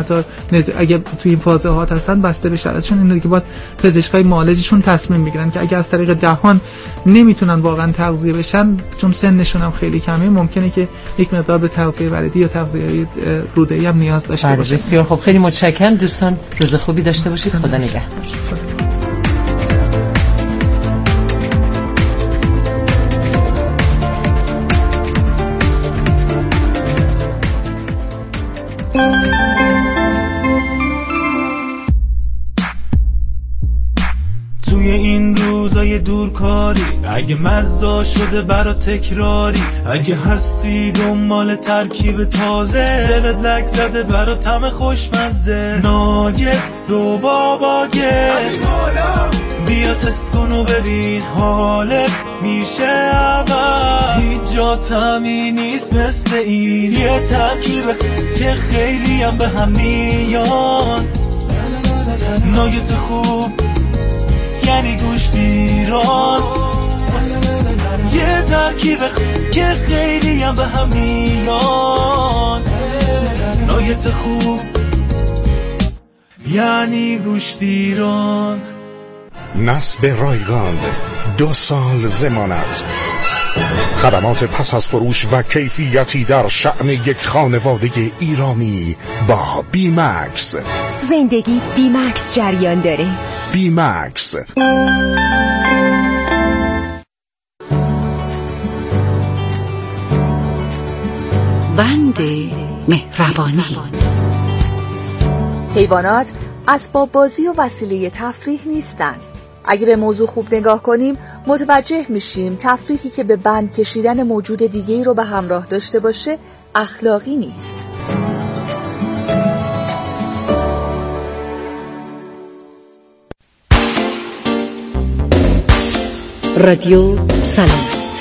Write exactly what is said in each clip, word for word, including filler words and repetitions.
مقدار نز... اگه توی این فازه‌هات هستن بسته به شرایطشون اینه که باید پزشکای معالجشون تصمیم بگیرن که اگه از طریق دهان نمیتونن واقعا تغذیه بشن، چون سنشون هم خیلی کمه، ممکنه که یک مقدار به تغذیه وریدی یا تغذیه روده‌ای هم نیاز داشته باشه. بسیار خب، خیلی متشکرم دوستان، روز خوبی داشته باشید. خدا نگهدار. توی این روزای دورکاری اگه مزه شده برا تکراری، اگه هستی دنبال ترکیب تازه، دلت لک زده برا طعم خوشمزه، ناگت رو بابا گت بیا تست کن و ببین حالت میشه اول. هیچ جا طعمی نیست مثل این، یه ترکیبه که خیلی هم به هم میان. ناگت خوب یعنی گوشت ایران، یه ترکیب که خیلی هم به هم میان. ناگت خوب یعنی گوشت ایران. نصب رایگاند، دو سال ضمانت، خدمات پس از فروش و کیفیتی در شأن یک خانواده ایرانی با بی مکس. زندگی بی مکس جریان داره. بی مکس. بند مهربانی. حیوانات اسباب بازی و وسیله تفریح نیستند. اگه به موضوع خوب نگاه کنیم متوجه میشیم تفریحی که به بند کشیدن موجود دیگه‌ای رو به همراه داشته باشه اخلاقی نیست. رادیو سلامت.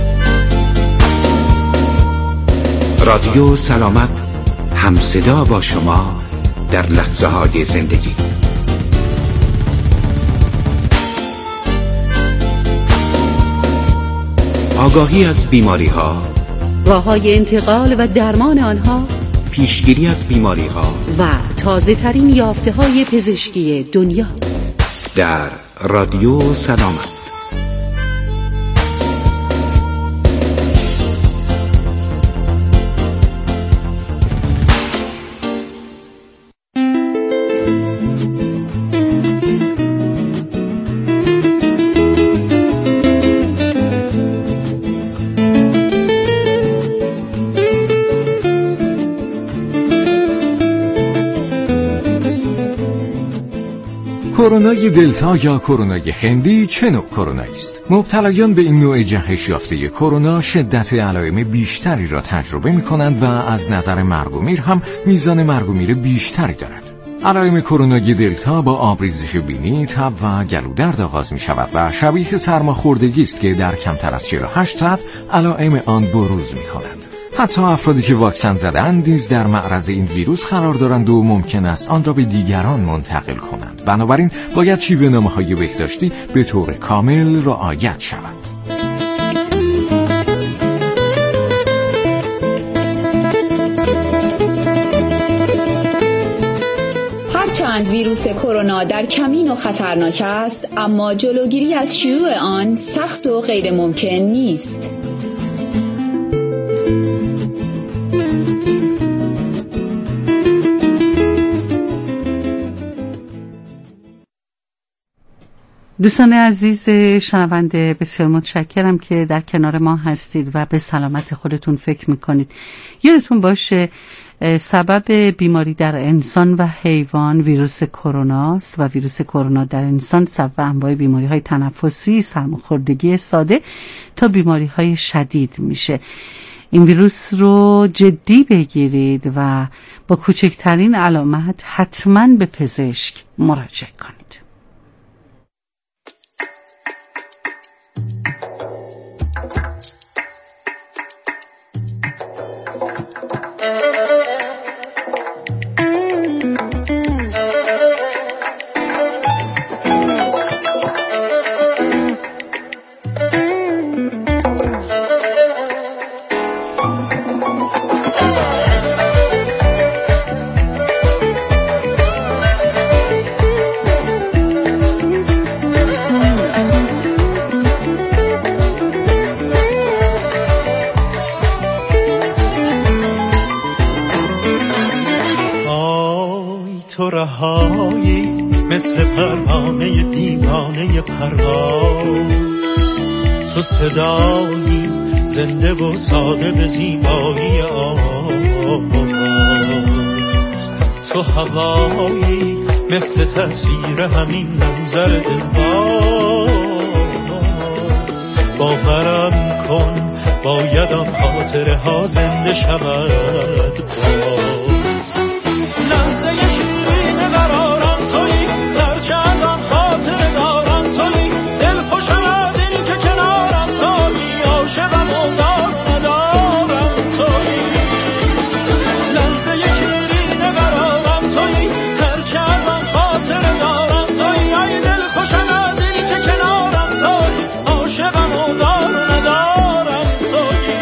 رادیو سلامت، همصدا با شما در لحظه های زندگی. آگاهی از بیماری ها، راه‌های انتقال و درمان آنها، پیشگیری از بیماری ها و تازه ترین یافته های پزشکی دنیا در رادیو سلامت. کرونای دلتا یا کرونای هندی چه نوع کرونایی است؟ مبتلایان به این نوع جهش یافته کرونا شدت علائم بیشتری را تجربه می‌کنند و از نظر مرگ و میر هم میزان مرگ و میر بیشتری دارد. علائم کرونای دلتا با آبریزش بینی، تب و گلودرد آغاز می‌شود و شبیه سرماخوردگی است که در کمتر از چهل و هشت ساعت علائم آن بروز می‌کند. حتی افرادی که واکسن زدند نیز در معرض این ویروس قرار دارند و ممکن است آن را به دیگران منتقل کنند. بنابراین باید شیوه‌نامه‌های بهداشتی به طور کامل رعایت شود. هرچند ویروس کرونا در کمین و خطرناک است، اما جلوگیری از شیوع آن سخت و غیر ممکن نیست. دوستان عزیز شنونده، بسیار متشکرم که در کنار ما هستید و به سلامت خودتون فکر میکنید. یادتون باشه سبب بیماری در انسان و حیوان ویروس کرونا است و ویروس کرونا در انسان سبب انواع بیماری‌های تنفسی، سرماخوردگی ساده تا بیماری‌های شدید میشه. این ویروس رو جدی بگیرید و با کوچکترین علامت حتما به پزشک مراجعه کنید. تو رهایی مثل پروانه دیوانه پرواز، تو صدایی زنده و ساده به زیبایی آواز، تو هوایی مثل تصویر همین منظر دلباز. باورم کن باید آن خاطره ها زنده شود باز. لحظه شیرین قرارم تویی، هرچه از آن خاطره دارم تویی، دل خوشم از این که کنارم تویی، عاشقم و دار ندارم تویی. لحظه شیرین قرارم تویی، هرچه از آن خاطره دارم تویی، ای دل خوشم از این که کنارم تویی، عاشقم و دار ندارم تویی.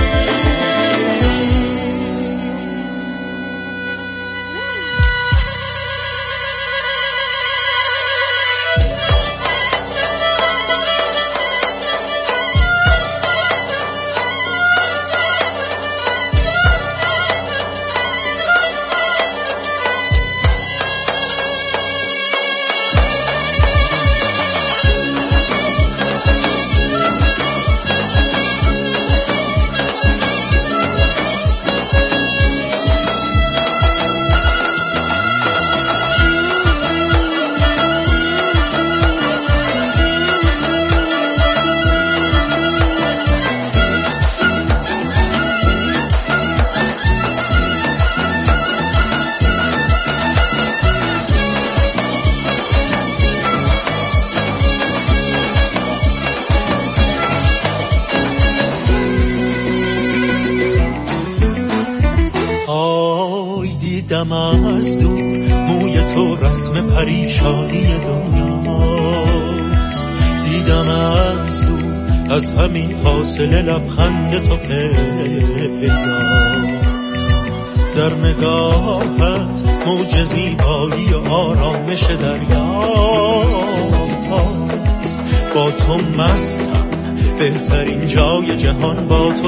دیدم از دور موی تو رسم پریشانی دنیاست، دیدم از دور از همین فاصله لبخند تو پیداست، در نگاهت موج زیبایی و آرامش دریاست، با تو مستم بهترین جای جهان با تو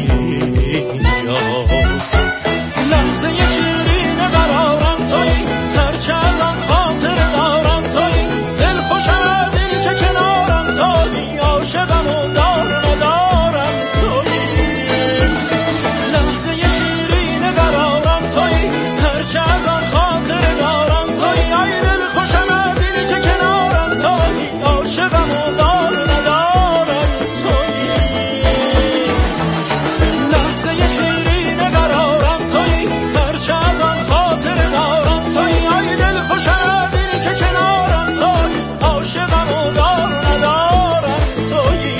همینجاست. لحظه شیرین قرارم تویی، هرچه از آن خاطره دارم تویی، دل خوشم از این که کنارم تویی، عاشقم و دار ندارم تویی. لحظه شیرین قرارم تویی، هرچه از آن خاطره دارم تویی، ای دل خوشم از این که کنارم تویی، عاشقم و دار ندارم تویی. لحظه شیرین قرارم تویی، هرچه از آن خاطره دارم تویی، ای دل خوشم از این که کنارم تویی، عاشقم و دار ندارم تویی.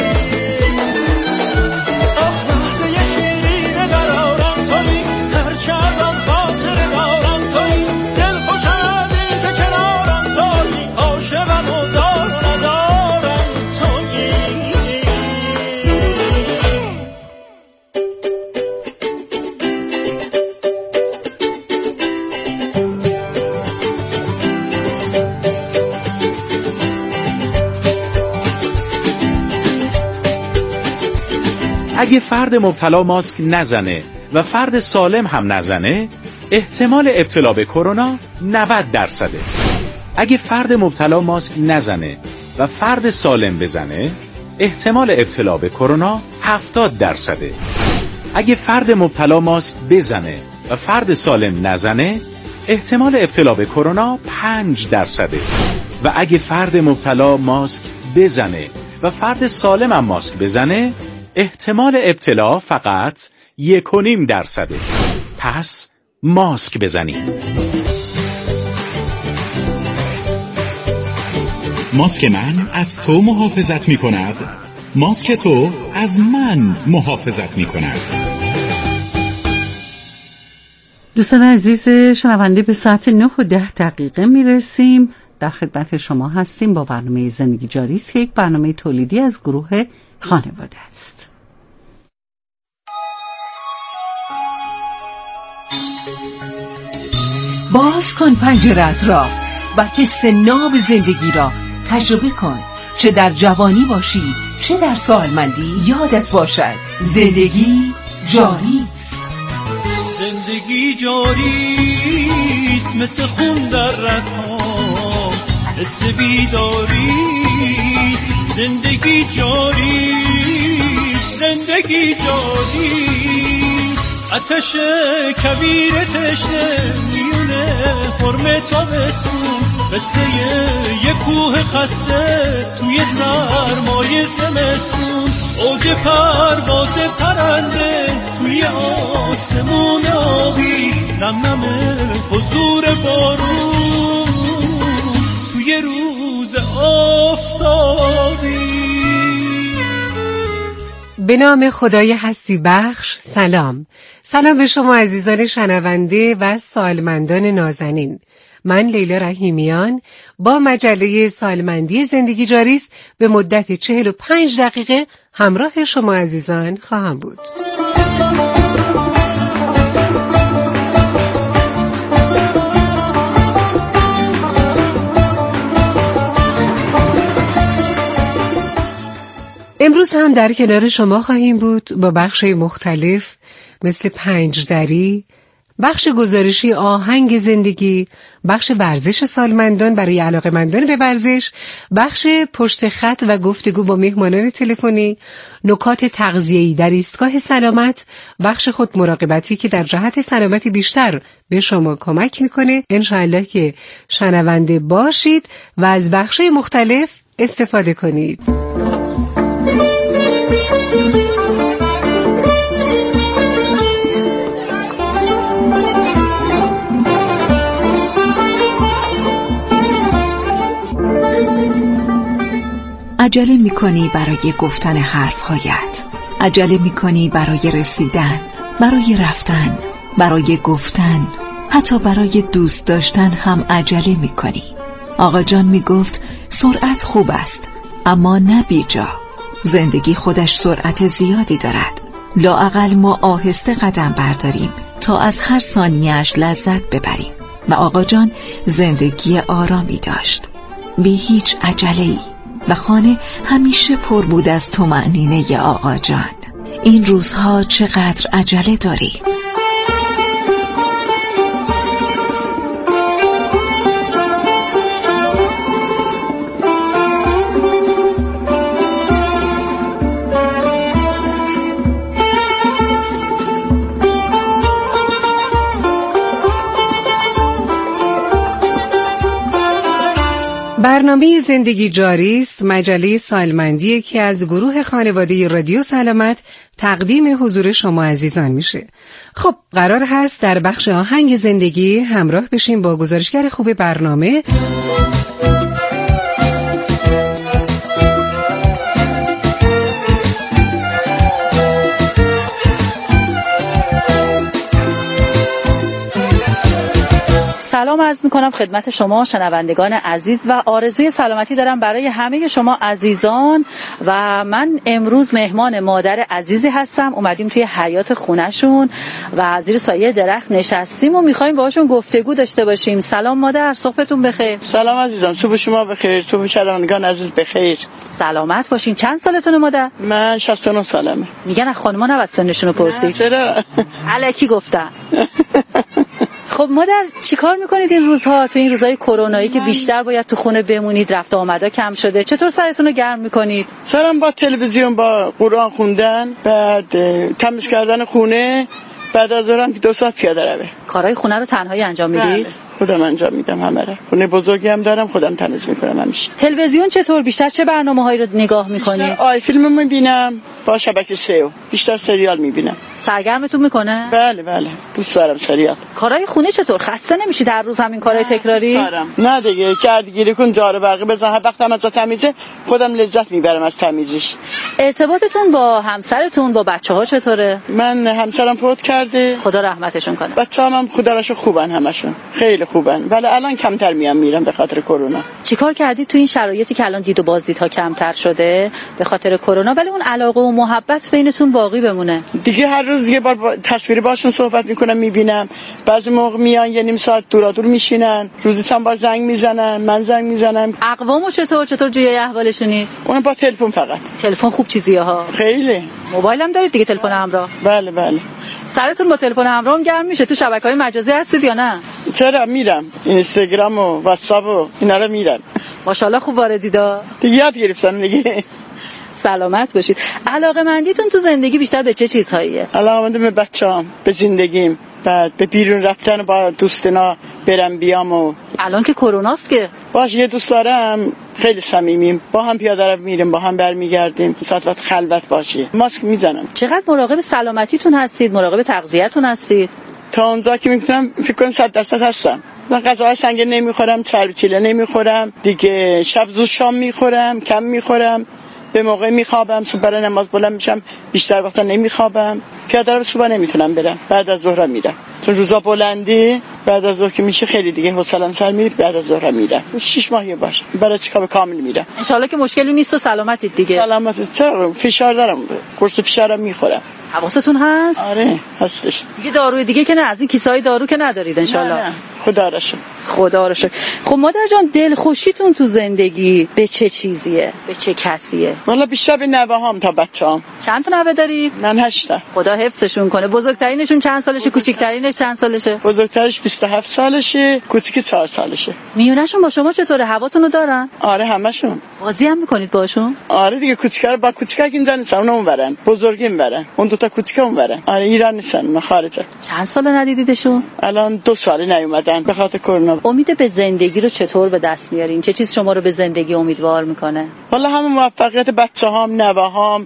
آه لحظه شیرین قرارم تویی، هرچه از آن خاطره دارم تویی، دل خوشم از این که کنارم تویی، عاشقم و دار ندارم تویی. اگه فرد مبتلا ماسک نزنه و فرد سالم هم نزنه، احتمال ابتلا به کرونا نود درصده. اگه فرد مبتلا ماسک نزنه و فرد سالم بزنه، احتمال ابتلا به کرونا هفتاد درصده. اگه فرد مبتلا ماسک بزنه و فرد سالم نزنه، احتمال ابتلا به کرونا پنج درصده. و اگه فرد مبتلا ماسک بزنه و فرد سالم هم ماسک بزنه، احتمال ابتلا فقط یک و نیم درصده. پس ماسک بزنید. ماسک من از تو محافظت می کند، ماسک تو از من محافظت می کند. دوستان عزیز شنونده، به ساعت نه و ده دقیقه می رسیم. در خدمت شما هستیم با برنامه زندگی جاری است که یک برنامه تولیدی از گروه خانواده است. باز کن پنجره‌ات را و حس ناب زندگی را تجربه کن. چه در جوانی باشی چه در سالمندی، یادت باشد زندگی جاری است. زندگی جاری است مثل خون در ردهام، مثل بیداریست زندگی جاریست، زندگی جاریست. آتش کبیر تشنه میونه حرم تابستون، مثل یه کوه خسته توی سرمای زمستون. اوج پرواز پرنده توی آسمون آبی، نم نم حضور بارون توی روز آفتابی. به نام خدای هستی بخش. سلام سلام به شما عزیزان شنونده و سالمندان نازنین. من لیلا رحیمیان با مجله سالمندی زندگی جاریست به مدت چهل و پنج دقیقه همراه شما عزیزان خواهم بود. امروز هم در کنار شما خواهیم بود با بخش مختلف مثل پنج دری، بخش گزارشی آهنگ زندگی، بخش ورزش سالمندان برای علاقه‌مندان به ورزش، بخش پشت خط و گفتگو با مهمانان تلفنی، نکات تغذیه‌ای در ایستگاه سلامت، بخش خود مراقبتی که در جهت سلامت بیشتر به شما کمک میکنه. انشاءالله که شنونده باشید و از بخش مختلف استفاده کنید. عجله میکنی برای گفتن حرفهایت، عجله میکنی برای رسیدن، برای رفتن، برای گفتن، حتی برای دوست داشتن هم عجله میکنی. آقا جان میگفت سرعت خوب است اما نه بیجا. زندگی خودش سرعت زیادی دارد، لااقل ما آهسته قدم برداریم تا از هر ثانیه‌اش لذت ببریم. و آقا جان زندگی آرامی داشت، بی هیچ عجله‌ای، و خانه همیشه پر بود از طمأنینه آقا جان. این روزها چقدر عجله داری؟ برنامه زندگی جاریست مجله سالمندی که از گروه خانواده رادیو سلامت تقدیم حضور شما عزیزان میشه. خب قرار هست در بخش آهنگ زندگی همراه بشیم با گزارشگر خوب برنامه سلام عرض میکنم خدمت شما شنوندگان عزیز و آرزوی سلامتی دارم برای همه شما عزیزان. و من امروز مهمان مادر عزیزی هستم، اومدیم توی حیاط خونهشون و زیر سایه درخت نشستیم و میخوایم باهاشون گفتگو داشته باشیم. سلام مادر، صبحتون بخیر. سلام عزیزم، صبح شما بخیر، صبح شنوندگان عزیز بخیر. سلامت باشین. چند سالتونه مادر؟ من شصت و نه سالمه. میگن از خانم‌ها نباید سنشون رو پرسید. چرا؟ الکی گفتم. خب مادر چیکار میکنید این روزها، تو این روزهای کرونایی که بیشتر باید تو خونه بمونید، رفت آمدا کم شده، چطور سرتون رو گرم میکنید؟ سرم با تلویزیون، با قرآن خوندن، بعد تمیز کردن خونه، بعد از اونم دو ساعت پیاده روی. کارهای خونه رو تنهایی انجام میدید؟ بله. خودم انجام میدم همه رو. خونه بزرگی هم دارم، خودم تمیز میکنم همیشه. تلویزیون چطور؟ بیشتر چه برنامه‌هایی رو نگاه میکنید؟ آی فیلم میبینم با شبکه سه، بیشتر سریال میبینم. سرگرمتون میکنه؟ بله بله، دوست دارم سریال. کارهای خونه چطور؟ خسته نمیشید هر روز همین کارهای تکراری؟ نه دیگه، کردگیری کن، جارو برقی بزن، هر وقت هم از تمیزه خودم لذت میبرم از تمیزیش. ارتباطتون با همسرتون، با بچه‌ها چطوره؟ من همسرم فوت کرده، خدا رحمتشون کنه. بچه‌هام هم خدا را شکر خوبن، همشون خیلی خوبن، ولی الان کمتر میام میرم به خاطر کرونا. چیکار کردید تو این شرایطی که الان دید و بازدیدها کمتر شده به خاطر کرونا، ولی اون علاقه و محبت بینتون باقی بمونه؟ دیگه هر روز یه بار با تصویری باشون صحبت میکنم، میبینم. بعضی موقع میان یه نیم ساعت دورا دور میشینن، روزی چند بار زنگ میزنن، من زنگ میزنم. اقوامو چطور چطور جوی احوالشونید؟ اون با تلفن فقط. تلفن خوب چیزیه ها. خیلی. موبایل هم دارید دیگه، تلفن همراه؟ بله بله. سرتون با تلفن همراه گرم میشه؟ تو شبکه‌های مجازی هستید یا نه؟ چرا میرم اینستاگرام و واتساپ و اینا رو میرم. ماشاءالله خوب واردی دا دیگه یاد گرفتم دیگه. سلامت باشید. علاقه‌مندیتون تو زندگی بیشتر به چه چیزهاییه؟ علاقه‌مندم به بچه‌ام، به زندگیم، بعد به بیرون رفتن با دوستنا برم بیام. و الان که کروناست که باش یه دوست دارم خیلی صمیمیم، با هم پیاده رو میریم، با هم برمیگردیم، ساعت وقت خلوت باشی ماسک میزنم. چقدر مراقب سلامتیتون هستید؟ مراقب تغذیه‌تون هستید؟ تا اونجا که میتونم فکر کنم صد درصد هستم. من غذاهای سنگین نمیخورم، چربی تیله نمیخورم دیگه، شب زود شام میخورم، کم میخورم، به موقع میخوابم، صبح برای نماز بلند میشم، بیشتر وقتا نمیخوابم. پیاده رو صبح نمیتونم برم، بعد از ظهر میرم چون روزا بلندی، بعد از ظهر که میشه خیلی دیگه حوصله‌ام سر میره، بعد از ظهر میرم. شش ماهیه باشه برای چیکار کامل میرم. ان شاءالله که مشکلی نیست و سلامتید دیگه. سلامت. چرا فشار دارم، قرص فشارم میخورم. حواستون هست؟ آره هستش. دیگه داروی دیگه که نه، از این کیسه‌های دارو که ندارید ان شاءالله. نه نه خدا را شکر. خدا را شکر. خب مادر جان دلخوشیتون تو زندگی به چه چیزیه؟ به چه کسیه؟ والا بیشتر به نوه‌هام تا بچه‌ام. چند تا نوه داری؟ من هشت تا. خدا حفظشون کنه. بزرگترینشون چند سالشه؟ کوچیکترینش چند سالشه؟ بزرگترش بیست و هفت سالشه، کوچیک چهار سالشه. میونشون با شما چطوره؟ هواتونو دارن؟ آره همشون. بازی هم میکنید باشون؟ آره دیگه، کوچیکا رو با کوچیکا این زن نیستن، اون برن، بزرگیم برن، اون دو تا کوچیکا اون برن. آره ایران نیستن، ما خارجه. چند سال ندیدیدشون؟ الان دو سال نیومدن به خاطر کرونا. امید به زندگی رو چطور به دست میارین؟ چه چیز شما رو به زندگی امیدوار میکنه؟ والله همه موفقیت بچه‌هام، نوه‌هام،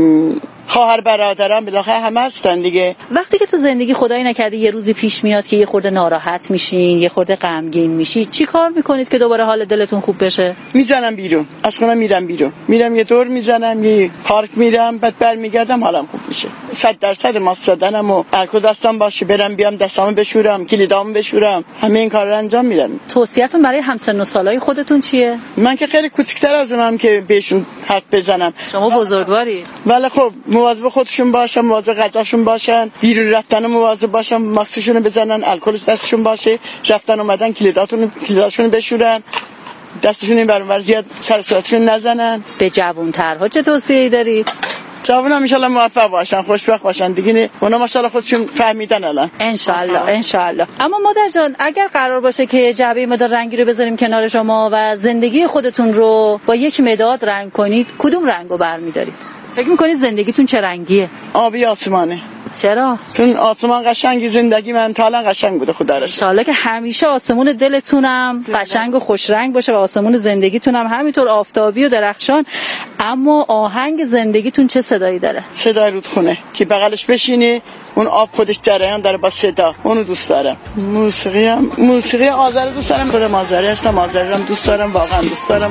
خواهر برادرام بالاخره همه هستن دیگه. وقتی که تو زندگی خدایی نکرده یه روزی پیش میاد که یه خورده ناراحت میشین، یه خورده غمگین میشید، چی کار میکنید که دوباره حال دلتون خوب بشه؟ میزنم بیرون، از خونه میرم بیرون، میرم یه دور میزنم، یه پارک میرم، بعد برمیگردم حالم خوب میشه. صد درصد ماسک زدنم و الکل دستم باشه، برم بیام دستامو بشورم، کلیدامو بشورم، همه این کارا رو انجام میدم. توصیه‌تون برای همسن و سالای خودتون چیه؟ من که خیلی کوچیک‌تر از اونام که بهشون حرف بزنم. شما بزرگواری. ولی خب مواظب خودشون باشن، مواظب غذاشون باشن، بیرون رفتن مواظب باشن، ماسکشون بزنن، الکل دستشون باشه، رفتن اومدن کلیداتون کلیداشون بشورن، دستشون این برون ور زیاد سر صورتشون نزنن. به جوان‌ترها چه توصیه‌ای دارید؟ جوونا ان شاءالله موفق باشن، خوشبخت باشن دیگه. نه اونا ماشاءالله خودشون فهمیدن الان ان شاءالله ان شاءالله. اما مادر جان اگر قرار باشه که جعبه مداد رنگی رو بذاریم کنار شما و زندگی خودتون رو با یک مداد رنگ کنید، کدوم رنگو برمی‌دارید؟ فکر می‌کنید زندگیتون چه رنگیه؟ آبی آسمانه. چرا؟ چون آسمان قشنگی، زندگی من تا الان قشنگ بوده خدا را شکر. ان شاءالله که همیشه آسمون دلتونم قشنگ و خوش رنگ باشه و آسمون زندگیتونم همینطور آفتابی و درخشان. اما آهنگ زندگیتون چه صدایی داره؟ صدای رودخونه که بغلش بشینی اون آب خودش جریان داره با صدا، اونو دوست دارم. موسیقی هم موسیقی آذری دوست دارم، خودم آذری هستم، آذری هم دوست دارم، واقعا دوست دارم.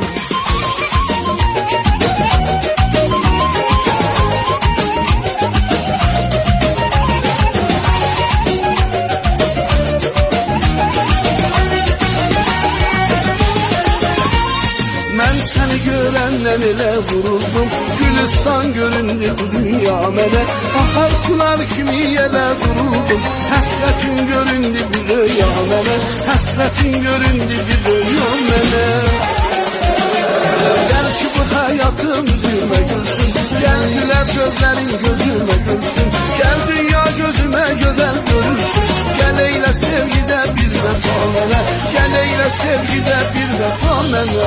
Görəndən elə vuruldum, Gülistan göründü bu dünya mənə. Axar sular kimi elə duruldum, həsrətin göründü bir rüya mənə. Həsrətin göründü bir rüya mənə. Gəl ki bu həyatım üzümə gülsün, gəl gülər gözlərin gözümə gülsün, gəl dünya gözümə gözəl görünsün, gəl eylə sevgidə bir vəfa mənə, gəl eylə sevgidə bir vəfa mənə.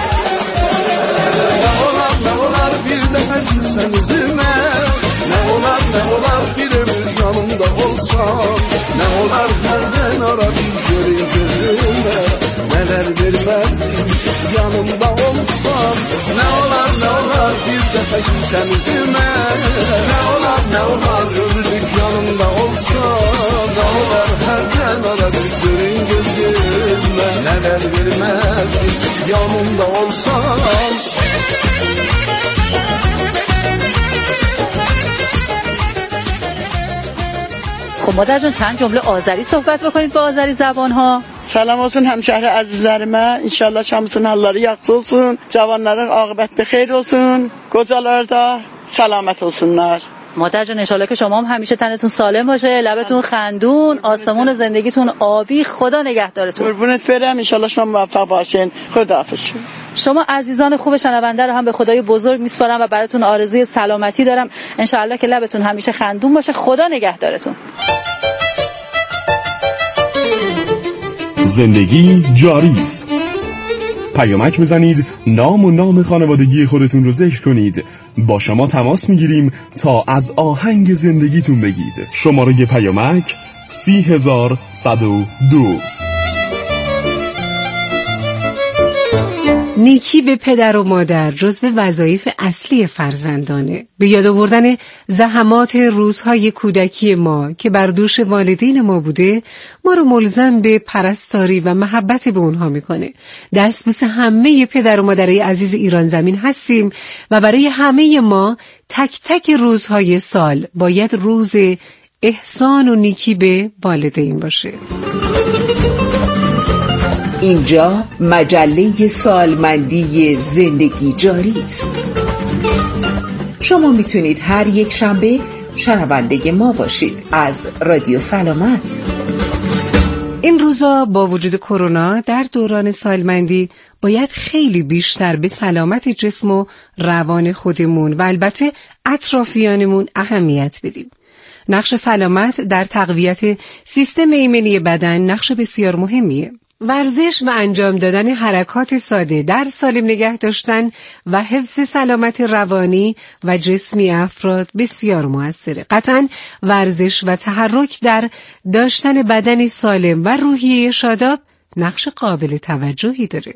Ne olar ne olar bir defa gülsen yüzüme, ne olar ne olar bir ömür yanımda olsan, ne olar nereden ara bir görün gözüme, neler vermezdim yanımda olsan, ne olar ne olar bir defa gülsen yüzüme, ne olar ne olar ömürlük yanımda olsan, ne olar nereden ara bir görün gözüme, neler vermezdim yanımda olsan. خب مادر جان چند جمله آذری صحبت بکنید با آذری زبان ها. Salam olsun hemşehri azizlerime. İnşallah şamsın halları yaksı olsun. Cavanların akıbet bixeyr olsun. Kocalar da selamet olsunlar. مادر جان انشالله که شما هم همیشه تنتون سالم باشه، لبتون خندون، آسمون زندگیتون آبی، خدا نگهدارتون. قربونت برم، انشالله شما موفق باشین. خداحافظ. شما عزیزان خوب شنونده رو هم به خدای بزرگ میسپارم و براتون آرزوی سلامتی دارم. انشالله که لبتون همیشه خندون باشه. خدا نگهدارتون. زندگی جاری است. پیامک بزنید، نام و نام خانوادگی خودتون رو ذکر کنید. با شما تماس میگیریم تا از آهنگ زندگیتون بگید. شماره پیامک سی هزار صد و دو. نیکی به پدر و مادر جزو وظایف اصلی فرزندانه. به یاد آوردن زحمات روزهای کودکی ما که بر دوش والدین ما بوده، ما رو ملزم به پرستاری و محبت به اونها میکنه. دستبوس همه پدر و مادرای عزیز ایران زمین هستیم و برای همه ما تک تک روزهای سال باید روز احسان و نیکی به والدین باشه. اینجا مجله سالمندی زندگی جاری است. شما میتونید هر یک شنبه شنونده ما باشید از رادیو سلامت. این روزا با وجود کرونا در دوران سالمندی باید خیلی بیشتر به سلامت جسم و روان خودمون و البته اطرافیانمون اهمیت بدیم. نقش سلامت در تقویت سیستم ایمنی بدن نقش بسیار مهمیه. ورزش و انجام دادن حرکات ساده در سالم نگه داشتن و حفظ سلامت روانی و جسمی افراد بسیار موثره. قطعاً ورزش و تحرک در داشتن بدنی سالم و روحیه شاداب نقش قابل توجهی داره.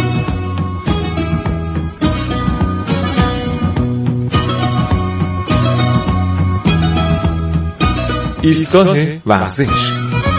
ایستگاه ورزش.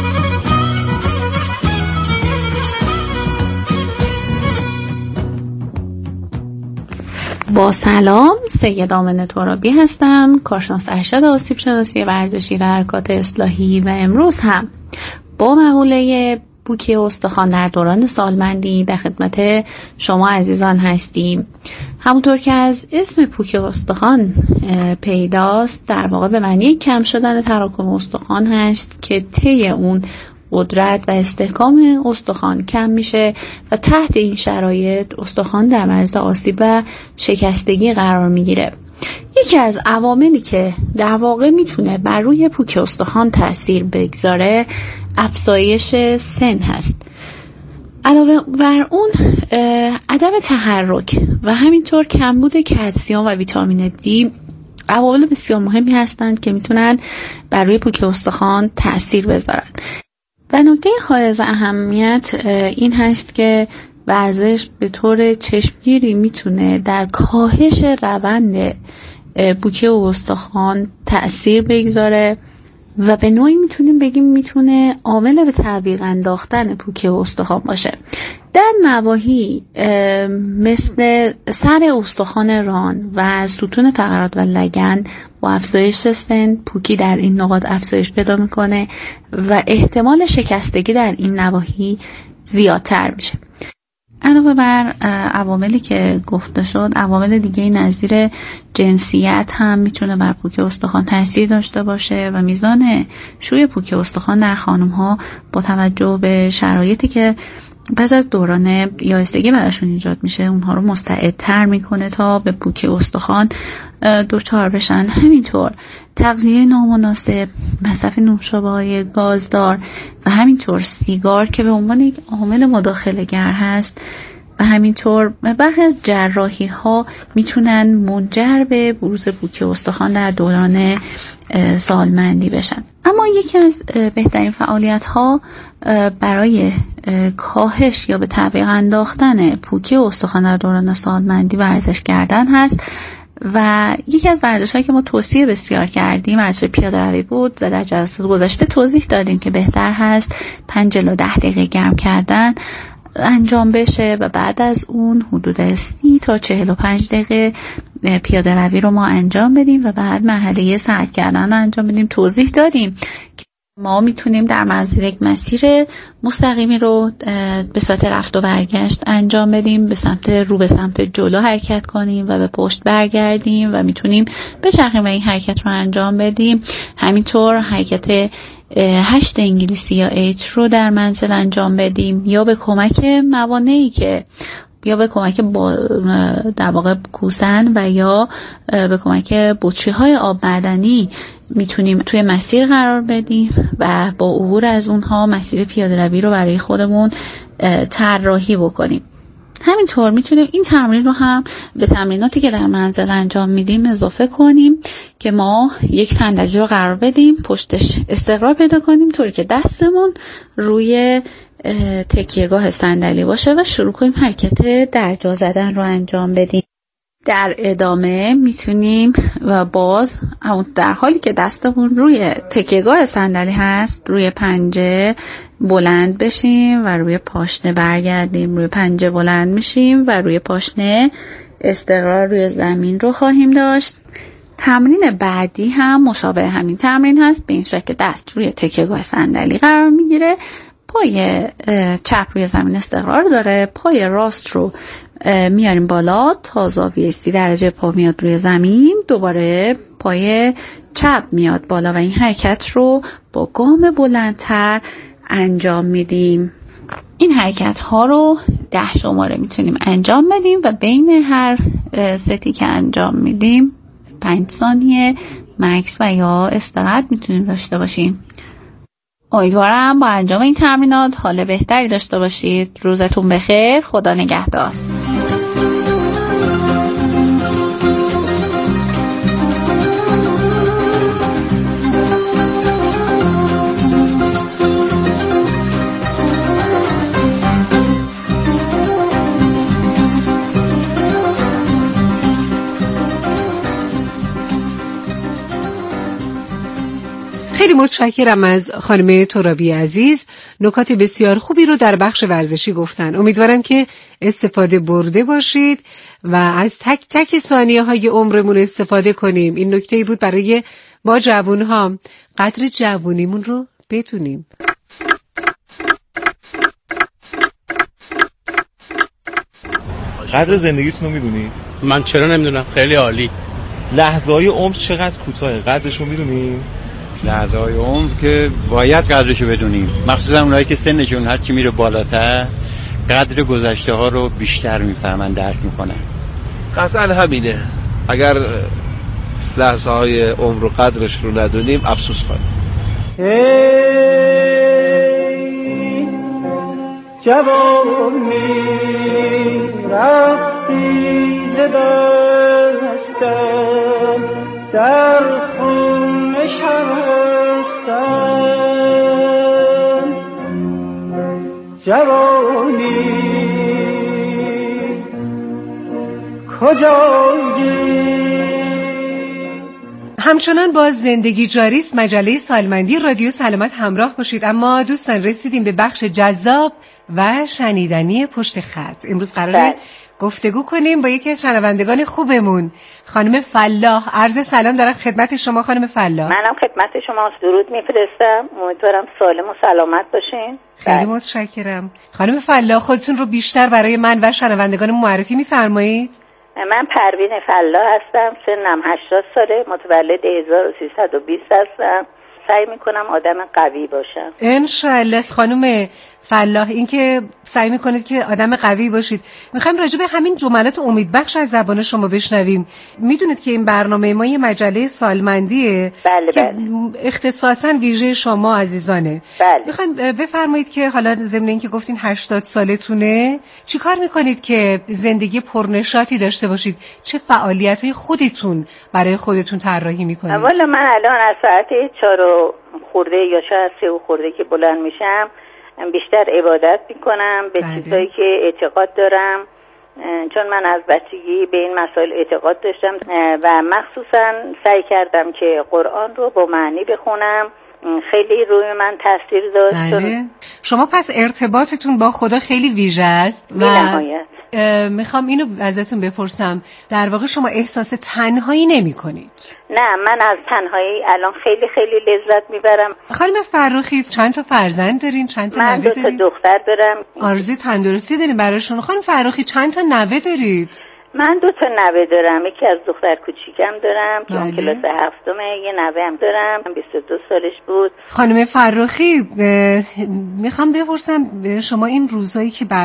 با سلام، سید آمنه ترابی هستم، کارشناس ارشد آسیب شناسی ورزشی و حرکات اصلاحی و امروز هم با مقوله پوکی استخوان در دوران سالمندی در خدمت شما عزیزان هستیم. همونطور که از اسم پوکی استخوان پیداست، در واقع به معنی کم شدن تراکم استخوان هست که طی اون قدرت و استحکام استخوان کم میشه و تحت این شرایط استخوان در معرض آسیب و شکستگی قرار میگیره. یکی از عواملی که در واقع میتونه بر روی پوک استخوان تاثیر بگذاره افزایش سن هست. علاوه بر اون عدم تحرک و همینطور کمبود کلسیم و ویتامین دی عوامل بسیار مهمی هستند که میتونن بر روی پوک استخوان تاثیر بذارن. و نکته حائز اهمیت این هست که ورزش به طور چشمگیری میتونه در کاهش روند پوکی استخوان تأثیر بگذاره و به نوعی میتونیم بگیم میتونه عامل به تعویق انداختن پوکی استخوان باشه. در نواحی مثل سر استخوان ران و ستون فقرات و لگن با افزایش سن پوکی در این نقاط افزایش پیدا میکنه و احتمال شکستگی در این نواحی زیادتر میشه. علاوه بر عواملی که گفته شد، عوامل دیگه نظیر جنسیت هم میتونه بر پوکی استخوان تاثیر داشته باشه و میزان شوی پوکی استخوان در خانم ها با توجه به شرایطی که پس از دوران یائسگی براشون ایجاد میشه اونها رو مستعدتر میکنه تا به پوکی استخوان دچار بشن. همینطور تغذیه نامناسب، مصرف نوشابه‌های گازدار و همینطور سیگار که به عنوان یک عامل مداخله گر هست و همینطور برخی از جراحی ها میتونن منجر به بروز پوکی استخوان در دوران سالمندی بشن. اما یکی از بهترین فعالیت ها برای کاهش یا به تعویق انداختن پوکی استخوان در دوران سالمندی ورزش کردن هست و یکی از ورزش‌هایی که ما توصیه بسیار کردیم ورزش پیاده روی بود و در جلسه گذشته توضیح دادیم که بهتر هست پنج الی ده دقیقه گرم کردن انجام بشه و بعد از اون حدود سی تا چهل و پنج دقیقه پیاده روی رو ما انجام بدیم و بعد مرحله سعی کردن رو انجام بدیم. توضیح دادیم که ما میتونیم در مسیر یک مسیر مستقیمی رو به صورت رفت و برگشت انجام بدیم، به سمت رو به سمت جلو حرکت کنیم و به پشت برگردیم و میتونیم بچرخیم و این حرکت رو انجام بدیم. همینطور حرکت هشت انگلیسی یا ایت رو در منزل انجام بدیم یا به کمک موانعی که یا به کمک با در واقع کوسن و یا به کمک بطری های آب معدنی میتونیم توی مسیر قرار بدیم و با عبور از اونها مسیر پیاده روی رو برای خودمون طراحی بکنیم. همینطور میتونیم این تمرین رو هم به تمریناتی که در منزل انجام میدیم اضافه کنیم که ما یک صندلی رو قرار بدیم، پشتش استقرار پیدا کنیم طوری که دستمون روی تکیهگاه صندلی باشه و شروع کنیم حرکت درجا زدن رو انجام بدیم. در ادامه میتونیم و باز در حالی که دستمون روی تکیهگاه صندلی هست روی پنجه بلند بشیم و روی پاشنه برگردیم، روی پنجه بلند میشیم و روی پاشنه استقرار روی زمین رو خواهیم داشت. تمرین بعدی هم مشابه همین تمرین هست، به این شکل که دست روی تکیهگاه صندلی قرار میگیره، پای چپ روی زمین استقرار داره، پای راست رو میاریم بالا تا زاویه سی درجه پا میاد روی زمین، دوباره پای چپ میاد بالا و این حرکت رو با گام بلندتر انجام میدیم. این حرکت ها رو ده شماره میتونیم انجام بدیم و بین هر ستی که انجام میدیم پنج ثانیه مکس و یا استراحت میتونیم داشته باشیم. امیدوارم با انجام این تمرینات حال بهتری داشته باشید. روزتون بخیر. خدا نگهدار. خیلی متشکرم از خانم ترابی عزیز، نکات بسیار خوبی رو در بخش ورزشی گفتن. امیدوارم که استفاده برده باشید و از تک تک ثانیه های عمرمون استفاده کنیم. این نکته‌ای بود برای ما جوون ها، قدر جوونیمون رو بدونیم. قدر زندگیتون رو میدونی؟ من چرا نمیدونم؟ خیلی عالی. لحظه های عمر چقدر کوتاهه، قدرش رو میدونی؟ لحظه های عمر که باید قدرشو بدونیم، مخصوصا اونایی که سنشون هر چی میره بالاتر قدر گذشته ها رو بیشتر میفهمن، درک میکنن. قطعا همینه. اگر لحظه های عمر و قدرش رو ندونیم افسوس خواهیم. ای جوانی رفتی ز دستم، در خون نشستم. جوانی کجایی؟ همچنان با زندگی جاریست مجله سالمندی رادیو سلامت همراه باشید. اما دوستان رسیدیم به بخش جذاب و شنیدنی پشت خط. امروز قراره گفتگو کنیم با یکی از شنوندگان خوبمون، خانم فلاح. عرض سلام دارم خدمت شما خانم فلاح. منم خدمت شما درود میفرستم. امیدوارم سالم و سلامت باشین. خیلی متشکرم. خانم فلاح خودتون رو بیشتر برای من و شنوندگان معرفی میفرمایید؟ من پروین فلاح هستم، سنم هشتاد ساله، متولد هزار و سیصد و بیست هستم. سعی میکنم آدم قوی باشم انشالله. خانم فلاح، این که سعی میکنید که آدم قوی باشید، میخوایم راجع به همین جملات امیدبخش از زبان شما بشنویم. میدونید که این برنامه ما یه مجله سالمندیه بله که بله. اختصاصا ویژه شما عزیزانه. بله. میخوایم بفرمایید که حالا ضمن این که گفتین هشتاد سالتونه، چی کار میکنید که زندگی پرنشاطی داشته باشید؟ چه فعالیت‌های خودتون برای خودتون طراحی میکنید؟ والا من الان از ساعت چهار و خورده یا شاید سه و خورده که بلند میشم بیشتر عبادت میکنم به بله. چیزایی که اعتقاد دارم، چون من از بچگی به این مسائل اعتقاد داشتم و مخصوصا سعی کردم که قرآن رو با معنی بخونم. خیلی روی من تاثیر داشت. بله. شما پس ارتباطتون با خدا خیلی ویژه است و میخوام اینو ازتون بپرسم، در واقع شما احساس تنهایی نمی کنید؟ نه، من از تنهایی الان خیلی خیلی لذت میبرم. خانم فرخی چند تا فرزند دارین؟ چند تا نوه دارید؟ من دو تا دختر دارم. آرزوی تندرستی دارین براشون. خانم فرخی چند تا نوه دارید؟ من دو تا نوه دارم، یکی از دختر کوچیکم دارم که اون کلاس هفتمه، یه نوه هم دارم بیست و دو سالش بود. خانم فرخی میخوام بپرسم شما این روزایی که